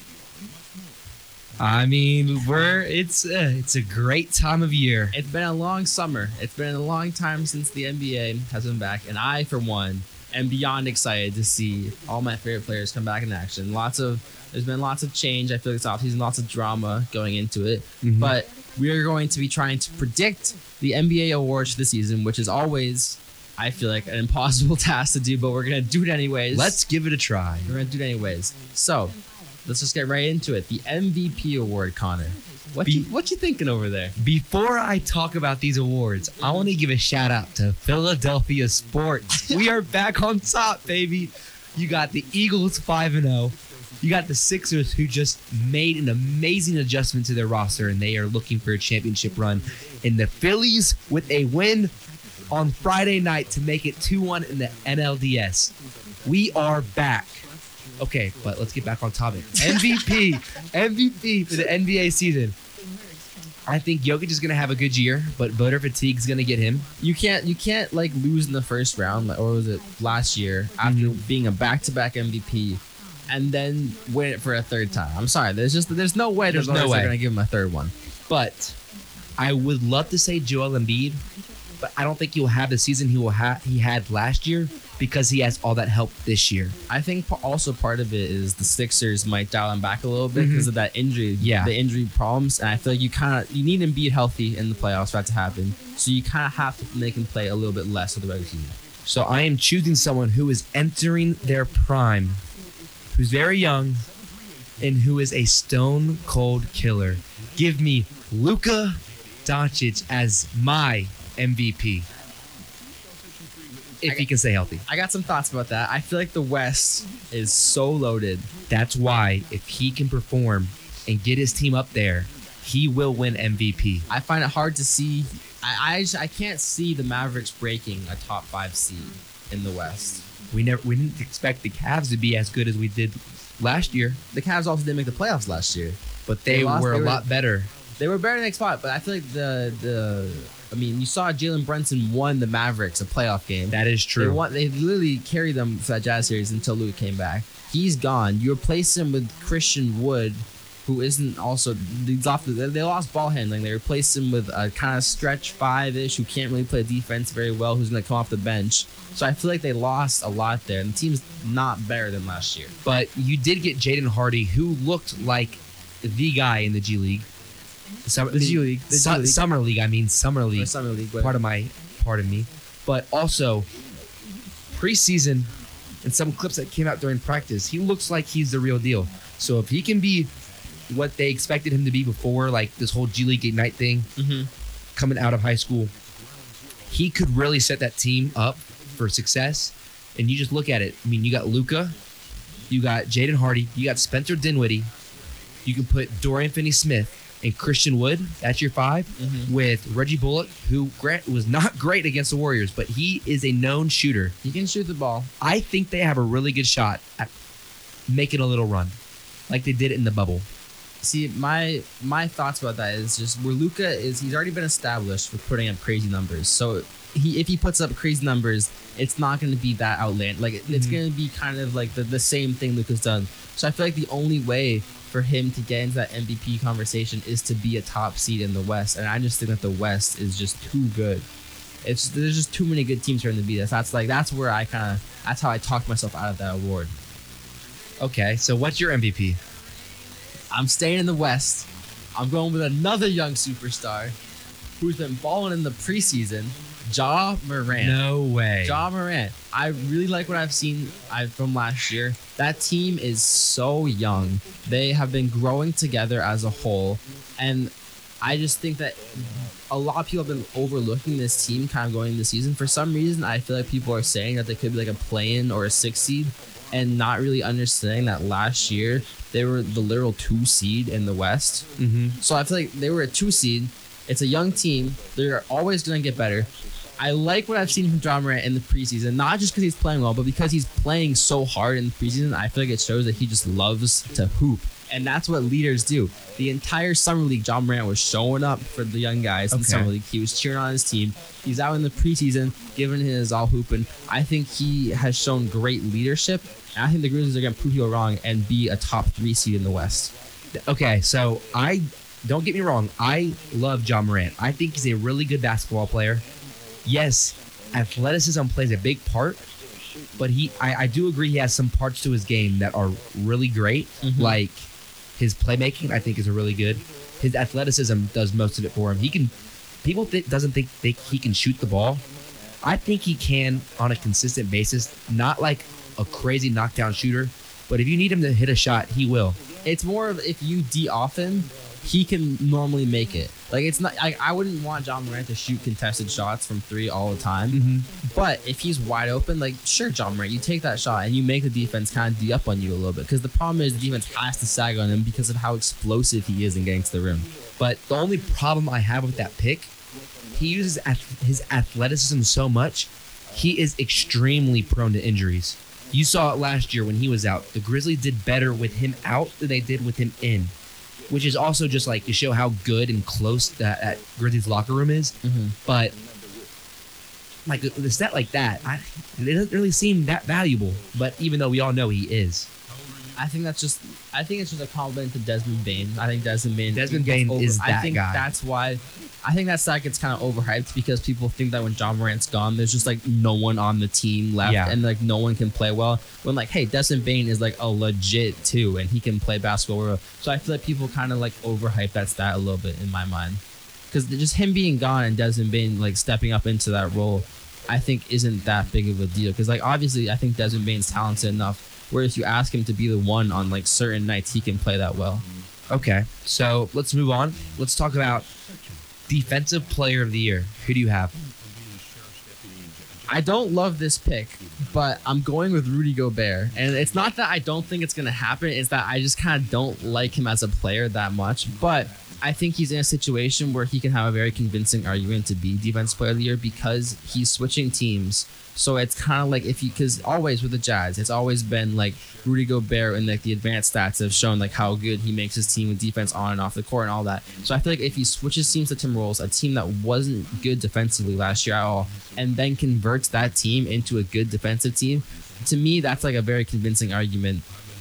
I mean, we're it's uh, it's a great time of year. It's been a long summer. It's been a long time since the N B A has been back. And I, for one, am beyond excited to see all my favorite players come back in action. Lots of There's been lots of change. I feel like this offseason, lots of drama going into it. Mhm. But we are going to be trying to predict the N B A awards for the season, which is always, I feel like, an impossible task to do, but we're going to do it anyways. Let's give it a try. We're going to do it anyways. So, let's just get right into it. The M V P award, Connor. What Be- you what you thinking over there? Before I talk about these awards, I want to give a shout out to Philadelphia sports. We are back on top, baby. You got the Eagles five and oh. You got the Sixers, who just made an amazing adjustment to their roster, and they are looking for a championship run. And the Phillies with a win on Friday night to make it two one in the N L D S. We are back. Okay, but let's get back on topic. M V P. M V P for the N B A season. I think Jokic is going to have a good year, but voter fatigue is going to get him. You can't you can't like lose in the first round, like- or was it last year after Mhm. being a back-to-back M V P, and then win it for a third time. I'm sorry, there's just there's no way There's the no voters way. are gonna give him a third one. But I would love to say Joel Embiid, but I don't think he will have the season he will ha- he had last year because he has all that help this year. I think p- also part of it is the Sixers might dial him back a little bit because Mhm. of that injury, Yeah. the injury problems, and I feel like you kind of you need Embiid healthy in the playoffs for that to happen. So you kind of have to make him play a little bit less of the regular season. So I am choosing someone who is entering their prime, who's very young, and who is a stone cold killer. Give me Luka Doncic as my M V P. If he can stay healthy. I got some thoughts about that. I feel like the West is so loaded. That's why if he can perform and get his team up there, he will win M V P. I find it hard to see. I I, just, I can't see the Mavericks breaking a top five seed in the West. We never we didn't expect the Cavs to be as good as we did last year, The Cavs also didn't make the playoffs last year. but they, They lost- were they a were- lot better. They were better in the next spot, but I feel like the the. I mean, you saw Jalen Brunson won the Mavericks a playoff game. That is They true. won. They literally carried them for that Jazz series until Luke came back. He's gone. You replace him with Christian Wood, who isn't also. He's off the, they lost ball handling. They replaced him with a kind of stretch five ish who can't really play defense very well. Who's going to come off the bench? So I feel like they lost a lot there, and the team's not better than last year. But you did get Jaden Hardy, who looked like the guy in the G League. The, summer, The G League, the G Su- League. Summer League. I mean Summer Or League. Summer League, but Part of my, pardon me. But also, preseason and some clips that came out during practice, he looks like he's the real deal. So if he can be what they expected him to be before, like this whole G League Ignite thing, Mhm. coming out of high school, he could really set that team up for success. And you just look at it. I mean, you got Luka, you got Jaden Hardy, you got Spencer Dinwiddie. You can put Dorian Finney-Smith and Christian Wood. That's your five. Mhm. With Reggie Bullock, who grant was not great against the Warriors, but he is a known shooter. he can shoot the ball. I think they have a really good shot at making a little run, like they did in the bubble. See, my my thoughts about that is just where Luca is. He's already been established for putting up crazy numbers. So he if he puts up crazy numbers, it's not going to be that outland. Like it, it's Mhm. going to be kind of like the, the same thing Luca's done. So I feel like the only way for him to get into that M V P conversation is to be a top seed in the West, and I just think that the West is just too good. It's there's just too many good teams for him to beat us. That's like that's where I kind of that's how I talked myself out of that award. Okay, so what's your M V P? I'm staying in the West. I'm going with another young superstar who's been balling in the preseason, Ja Morant. No way. Ja Morant. I really like what I've seen I, from last year. That team is so young. They have been growing together as a whole. And I just think that a lot of people have been overlooking this team kind of going into the season. For some reason, I feel like people are saying that they could be like a play-in or a six seed and not really understanding that last year they were the literal two seed in the West. Mm-hmm. So I feel like they were a two seed. It's a young team. They're always going to get better. I like what I've seen from Ja Morant in the preseason, not just because he's playing well, but because he's playing so hard in the preseason. I feel like it shows that he just loves to hoop. And that's what leaders do. The entire summer league, Ja Morant was showing up for the young guys in the Okay. summer league. He was cheering on his team. He's out in the preseason, giving his all hooping. I think he has shown great leadership. And I think the Grizzlies are going to prove people wrong and be a top three seed in the West. Okay, so I don't get me wrong. I love Ja Morant. I think he's a really good basketball player. Yes, athleticism plays a big part, but he I, I do agree he has some parts to his game that are really great. Mhm. Like his playmaking, I think is a really good. His athleticism does most of it for him. He can people th- doesn't think, think he can shoot the ball. I think he can on a consistent basis, not like a crazy knockdown shooter, but if you need him to hit a shot, he will. It's more of if you de-off him, he can normally make it. Like it's not. I, I wouldn't want Ja Morant to shoot contested shots from three all the time. Mm-hmm. But if he's wide open, like sure, Ja Morant, you take that shot and you make the defense kind of D up on you a little bit. Because the problem is the defense has to sag on him because of how explosive he is in getting to the rim. But the only problem I have with that pick, he uses ath- his athleticism so much, he is extremely prone to injuries. You saw it last year when he was out. The Grizzlies did better with him out than they did with him in. which is also just like to show how good and close that, that Grizzlies locker room is. Mm-hmm. But like a stat like that, I, it doesn't really seem that valuable. But even though we all know he is, I think that's just. I think it's just a compliment to Desmond Bain. I think Desmond Bain. Desmond gets Bain over, is I that think guy. That's why. I think that stat gets kind of overhyped because people think that when John Morant's gone, there's just like no one on the team left, Yeah. and like no one can play well. When like, hey, Desmond Bain is like a legit two, and he can play basketball well. So I feel like people kind of like overhype that stat a little bit in my mind, because just him being gone and Desmond Bain like stepping up into that role, I think isn't that big of a deal. Because like obviously, I think Desmond Bain's talented enough, where if you ask him to be the one on like certain nights, he can play that well. okay. So let's move on. Let's talk about defensive player of the year. Who do you have? I don't love this pick, but I'm going with Rudy Gobert. And it's not that I don't think it's going to happen. It's that I just kind of don't like him as a player that much. But I think he's in a situation where he can have a very convincing argument to be Defensive Player of the Year because he's switching teams. So it's kind of like if you, because always with the Jazz, it's always been like Rudy Gobert and like the advanced stats have shown like how good he makes his team with defense on and off the court and all that. So I feel like if he switches teams to Timberwolves, a team that wasn't good defensively last year at all, and then converts that team into a good defensive team, to me that's like a very convincing argument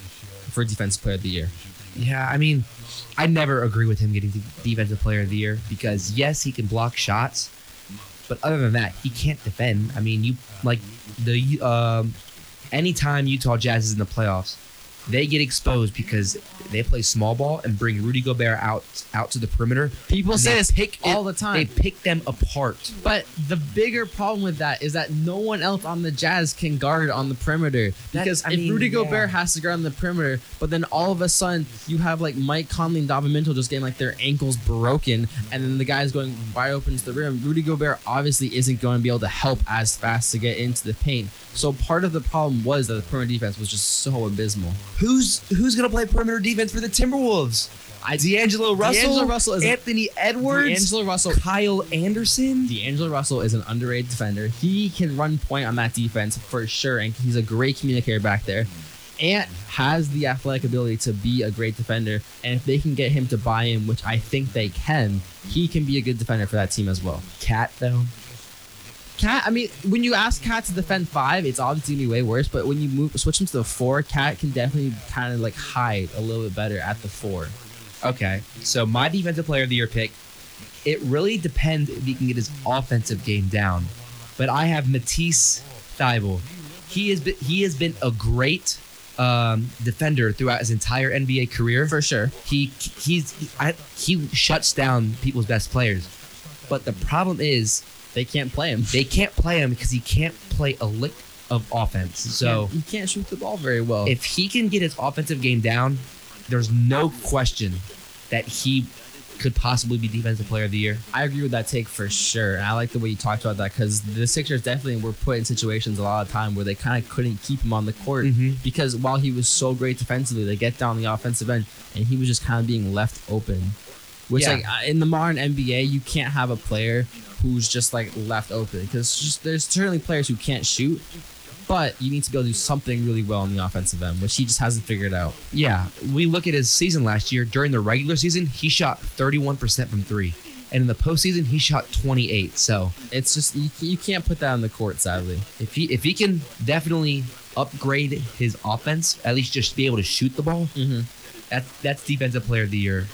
for Defensive Player of the Year. Yeah, I mean, I never agree with him getting the defensive player of the year because yes, he can block shots, but other than that, he can't defend. I mean, you like the um, anytime Utah Jazz is in the playoffs, they get exposed because they play small ball and bring Rudy Gobert out out to the perimeter. People And say they this pick all it- the time. They pick them apart. But the bigger problem with that is that no one else on the Jazz can guard on the perimeter. Because I if mean, Rudy yeah. Gobert has to guard on the perimeter, but then all of a sudden you have like Mike Conley and Donovan Mitchell just getting like their ankles broken, and then the guy's going wide open to the rim. Rudy Gobert obviously isn't going to be able to help as fast to get into the paint. So part of the problem was that the perimeter defense was just so abysmal. Who's who's gonna play perimeter defense for the Timberwolves? I, D'Angelo Russell, D'Angelo Russell is Anthony Edwards, D'Angelo Russell Kyle Anderson. D'Angelo Russell is an underrated defender. He can run point on that defense for sure, and he's a great communicator back there. Ant has the athletic ability to be a great defender, and if they can get him to buy in, which I think they can, he can be a good defender for that team as well. Cat though. Cat, I mean, when you ask Cat to defend five, it's obviously gonna be way worse. But when you move, switch him to the four, Cat can definitely kind of like hide a little bit better at the four. Okay, so my defensive player of the year pick, it really depends if he can get his offensive game down. But I have Matisse Thybulle. He has been he has been a great um, defender throughout his entire N B A career. For sure. He he's he, I, he shuts down people's best players. But the problem is They can't play him. they can't play him because he can't play a lick of offense. So he can't shoot the ball very well. if he can get his offensive game down, there's no question that he could possibly be Defensive Player of the Year. I agree with that take for sure. And I like the way you talked about that because the Sixers definitely were put in situations a lot of time where they kind of couldn't keep him on the court Mhm. because while he was so great defensively, they get down the offensive end and he was just kind of being left open. Which, Yeah. like uh, in the modern N B A, you can't have a player who's just like left open because just there's certainly players who can't shoot, but you need to be able to do something really well on the offensive end, which he just hasn't figured out. Yeah, we look at his season last year. During the regular season, he shot thirty-one percent from three. And in the postseason, he shot twenty-eight. So It's just you, you can't put that on the court, sadly. if he if he can definitely upgrade his offense, at least just be able to shoot the ball, Mm-hmm. that's that's Defensive Player of the Year.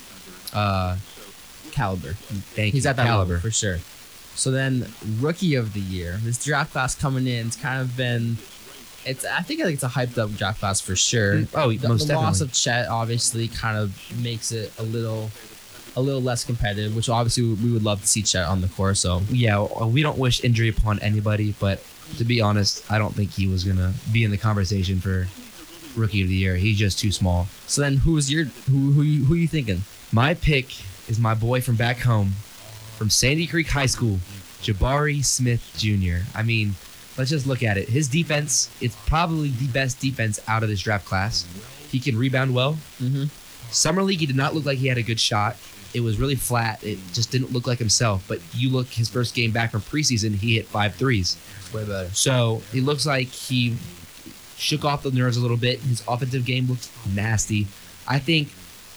Uh, Caliber. thank He's you. at that caliber. level for sure. So then, rookie of the year. This draft class coming in, it's kind of been. It's. I think. I think it's a hyped up draft class for sure. Mm, oh, the, most the loss definitely. of Chet obviously kind of makes it a little, a little less competitive. Which obviously we would love to see Chet on the court. So Yeah, well, we don't wish injury upon anybody, but to be honest, I don't think he was gonna be in the conversation for Rookie of the Year. He's just too small. so then who's your who who you, who you thinking? My pick is my boy from back home, from Sandy Creek High School, Jabari Smith Junior I mean, let's just look at it. His defense, it's probably the best defense out of this draft class. He can rebound well. Mm-hmm. Summer League, he did not look like he had a good shot. It was really flat. It just didn't look like himself. But you look his first game back from preseason, he hit five threes. Way better. So it looks like he shook off the nerves a little bit. His offensive game looked nasty. I think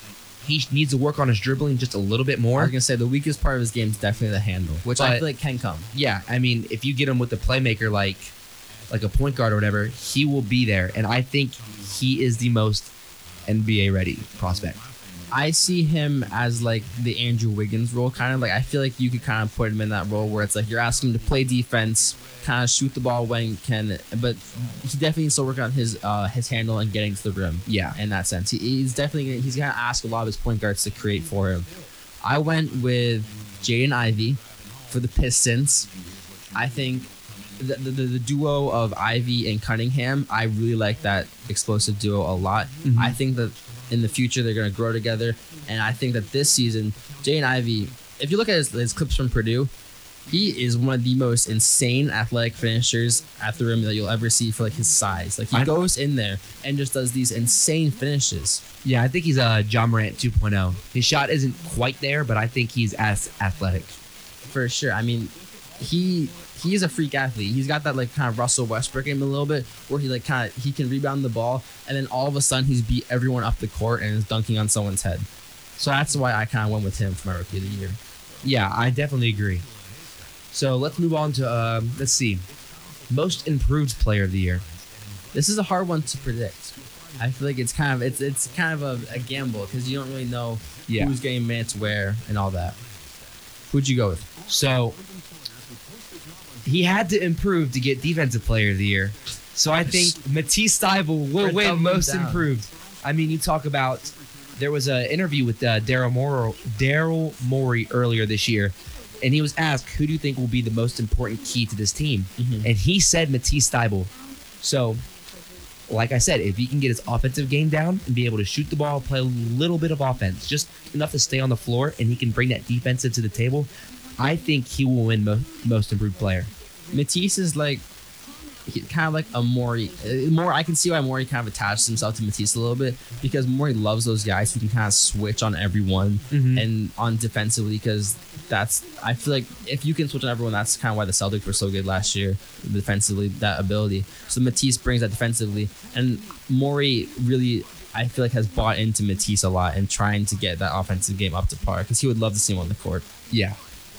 he needs to work on his dribbling just a little bit I more. was gonna say the weakest part of his game is definitely the handle, which I But- feel like can come. Yeah, I mean, if you get him with a playmaker like like a point guard or whatever, he will be there. And I think he is the most N B A ready prospect. I see him as like the Andrew Wiggins role, kind of like I feel like you could kind of put him in that role where it's like you're asking him to play defense, kind of shoot the ball when he can, but he definitely needs to work on his uh, his handle and getting to the rim. Yeah. in that sense, he, he's definitely gonna, he's gonna ask a lot of his point guards to create for him. I went with Jaden Ivey for the Pistons. I think the, the the duo of Ivy and Cunningham, I really like that explosive duo a lot. Mhm. I think that in the future they're going to grow together, and I think that this season, Jaden Ivey, if you look at his, his clips from Purdue, he is one of the most insane athletic finishers at the rim that you'll ever see for like his size. Like he I- goes in there and just does these insane finishes. Yeah, I think he's a John Morant two point oh. His shot isn't quite there, but I think he's as athletic. For sure. I mean, he he is a freak athlete. He's got that like kind of Russell Westbrook in him a little bit, where he like kind of he can rebound the ball, and then all of a sudden he's beat everyone up the court and is dunking on someone's head. So that's why I kind of went with him for my rookie of the year. Yeah, I definitely agree. So let's move on to um, let's see, most improved player of the year. This is a hard one to predict. I feel like it's kind of it's it's kind of a, a gamble because you don't really know Yeah. who's getting minutes where and all that. Who'd you go with? So he had to improve to get defensive player of the year. So I think Matisse Thybulle will We're win doubling most down. improved. I mean, you talk about there was an interview with uh, Daryl Morey, Daryl Morey earlier this year, and he was asked, "Who do you think will be the most important key to this team?" Mhm. And he said Matisse Thybulle. So, like I said, if he can get his offensive game down and be able to shoot the ball, play a little bit of offense, just enough to stay on the floor, and he can bring that defensive to the table, I think he will win mo- most improved player. Matisse is like he, kind of like a Maury. uh, More, I can see why Maury kind of attaches himself to Matisse a little bit because Maury loves those guys who can kind of switch on everyone Mhm. and on defensively because that's I feel like if you can switch on everyone, that's kind of why the Celtics were so good last year defensively. That ability. So Matisse brings that defensively, and Maury really. I feel like has bought into Matisse a lot and trying to get that offensive game up to par because he would love to see him on the court. Yeah.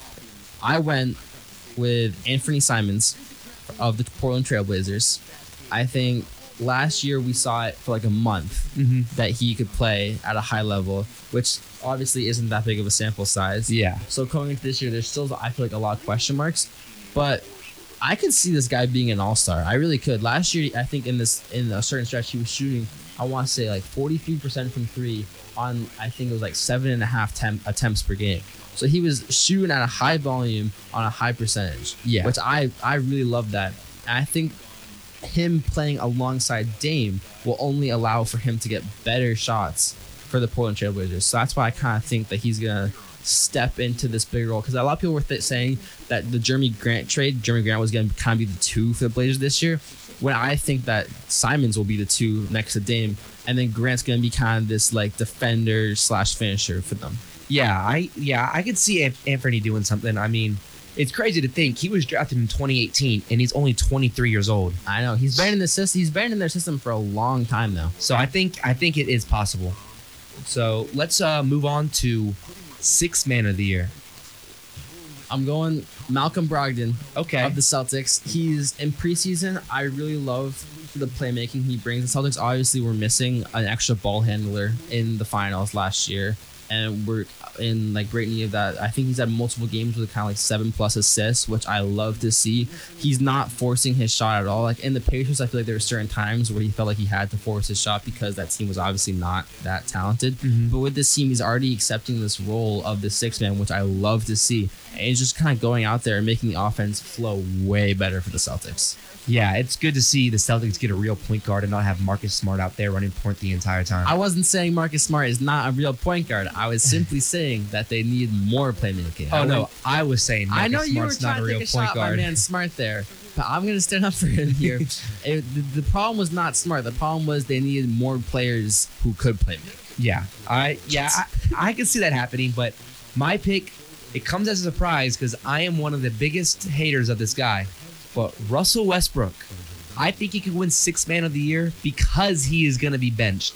I went with Anthony Simons of the Portland Trailblazers. I think last year we saw it for like a month Mm-hmm. that he could play at a high level, which obviously isn't that big of a sample size. Yeah. So going into this year, there's still I feel like a lot of question marks, but I could see this guy being an all-star. I really could. Last year, I think in this in a certain stretch, he was shooting. I want to say like forty-three percent from three on I think it was like seven and a half temp- attempts per game. So he was shooting at a high volume on a high percentage. Yeah. Which I I really love that. And I think him playing alongside Dame will only allow for him to get better shots for the Portland Trailblazers. So that's why I kind of think that he's gonna step into this big role because a lot of people were th- saying that the Jeremy Grant trade, Jeremy Grant was gonna kind of be the two for the Blazers this year. When I think that Simons will be the two next to Dame, and then Grant's gonna be kind of this like defender slash finisher for them. Yeah, I yeah, I could see An- Anthony doing something. I mean, it's crazy to think he was drafted in twenty eighteen and he's only twenty-three years old. I know he's been in the system. He's been in their system for a long time now. So I think I think it is possible. So let's uh, move on to sixth man of the year. I'm going Malcolm Brogdon Okay. of the Celtics. He's in preseason. I really love the playmaking he brings. The Celtics obviously were missing an extra ball handler in the finals last year, and we're in like great need of that. I think he's had multiple games with kind of like seven plus assists, which I love to see. He's not forcing his shot at all. Like in the Pacers, I feel like there were certain times where he felt like he had to force his shot because that team was obviously not that talented. Mhm. But with this team, he's already accepting this role of the sixth man, which I love to see. And he's just kind of going out there and making the offense flow way better for the Celtics. Yeah, it's good to see the Celtics get a real point guard and not have Marcus Smart out there running point the entire time. I wasn't saying Marcus Smart is not a real point guard. I was simply saying that they need more playmaking. oh I no, went- I was saying Marcus I know you were Smart's not trying a to real take a point shot, my guard. man Smart there, but I'm gonna stand up for him here. It- the, the problem was not Smart. The problem was they needed more players who could play make. Yeah, I yeah I, I can see that happening, but my pick, it comes as a surprise because I am one of the biggest haters of this guy. But Russell Westbrook, I think he could win sixth man of the year because he is going to be benched.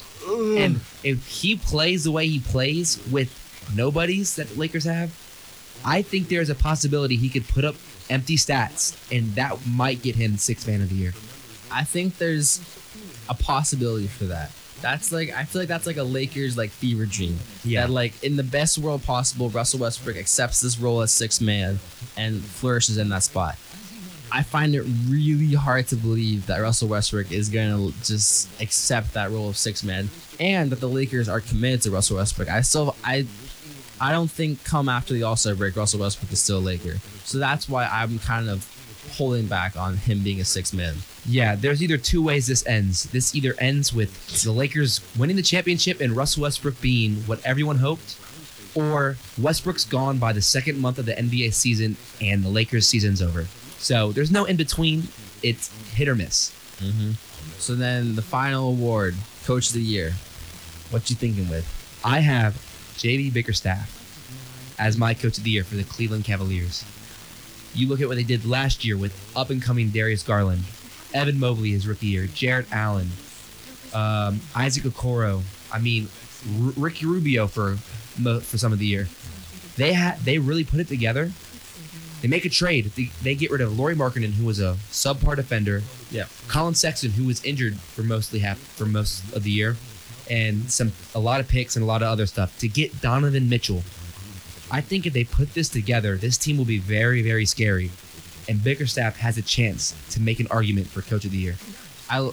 And if he plays the way he plays with nobodies that the Lakers have, I think there's a possibility he could put up empty stats, and that might get him sixth man of the year. I think there's a possibility for that. That's like I feel like that's like a Lakers like fever dream. Yeah. That like in the best world possible, Russell Westbrook accepts this role as sixth man and flourishes in that spot. I find it really hard to believe that Russell Westbrook is gonna just accept that role of sixth man, and that the Lakers are committed to Russell Westbrook. I still I I don't think come after the All-Star break, Russell Westbrook is still a Laker. So that's why I'm kind of holding back on him being a sixth man. Yeah, there's either two ways this ends. This either ends with the Lakers winning the championship and Russell Westbrook being what everyone hoped, or Westbrook's gone by the second month of the N B A season and the Lakers season's over. So there's no in between. It's hit or miss. Mm-hmm. So then the final award, Coach of the Year. What you thinking with? I have J B Bickerstaff as my Coach of the Year for the Cleveland Cavaliers. You look at what they did last year with up-and-coming Darius Garland, Evan Mobley his rookie year, Jarrett Allen, um, Isaac Okoro. I mean, R- Ricky Rubio for mo- for some of the year. They ha- they really put it together. They make a trade. They, they get rid of Lauri Markkanen, who was a subpar defender. Yeah. Colin Sexton, who was injured for mostly half for most of the year, and some a lot of picks and a lot of other stuff to get Donovan Mitchell. I think if they put this together, this team will be very, very scary, and Bickerstaff has a chance to make an argument for Coach of the Year. I,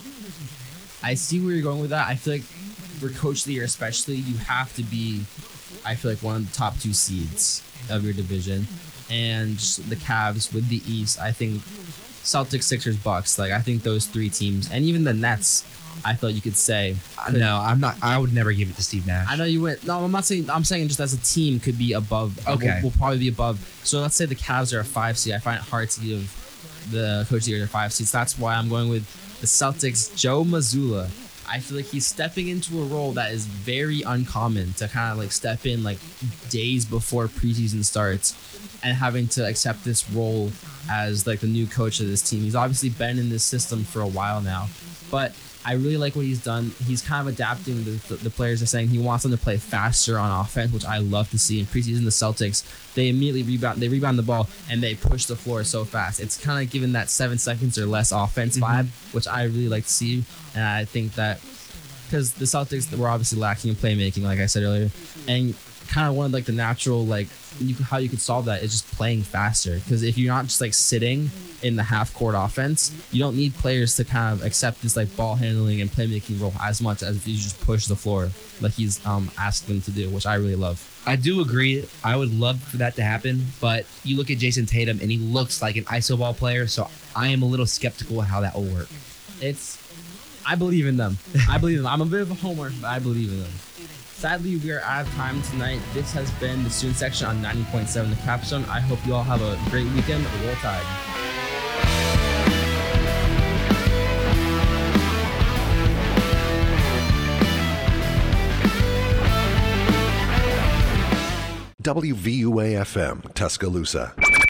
I see where you're going with that. I feel like for Coach of the Year especially, you have to be, I feel like, one of the top two seeds of your division. And just the Cavs with the East, I think Celtics, Sixers, Bucks, like I think those three teams, and even the Nets, I thought you could say. Uh, no, I'm not. I would never give it to Steve Nash. I know you went. No, I'm not saying. I'm saying just as a team could be above. Okay. Will, will probably be above. So let's say the Cavs are a five seed. I find it hard to give the Coach of the Year their five seeds. That's why I'm going with the Celtics. Joe Mazzulla. I feel like he's stepping into a role that is very uncommon to kind of like step in like days before preseason starts and having to accept this role as like the new coach of this team. He's obviously been in this system for a while now, but I really like what he's done. He's kind of adapting the, the, the players are saying he wants them to play faster on offense, which I love to see. In preseason, the Celtics, they immediately rebound, they rebound the ball and they push the floor so fast. It's kind of given that seven seconds or less offense vibe, mm-hmm. which I really like to see. And I think that because the Celtics were obviously lacking in playmaking, like I said earlier, and kind of one of like the natural like you, how you could solve that is just playing faster. Because if you're not just like sitting in the half court offense, you don't need players to kind of accept this like ball handling and playmaking role as much as if you just push the floor like he's um asked them to do, which I really love. I do agree. I would love for that to happen, but you look at Jason Tatum and he looks like an iso ball player, so I am a little skeptical how that will work. It's I believe in them. I believe in them. I'm a bit of a homer, but I believe in them. Sadly, we are out of time tonight. This has been the student section on ninety point seven The Capstone. I hope you all have a great weekend. Roll Tide. W V U A F M, Tuscaloosa.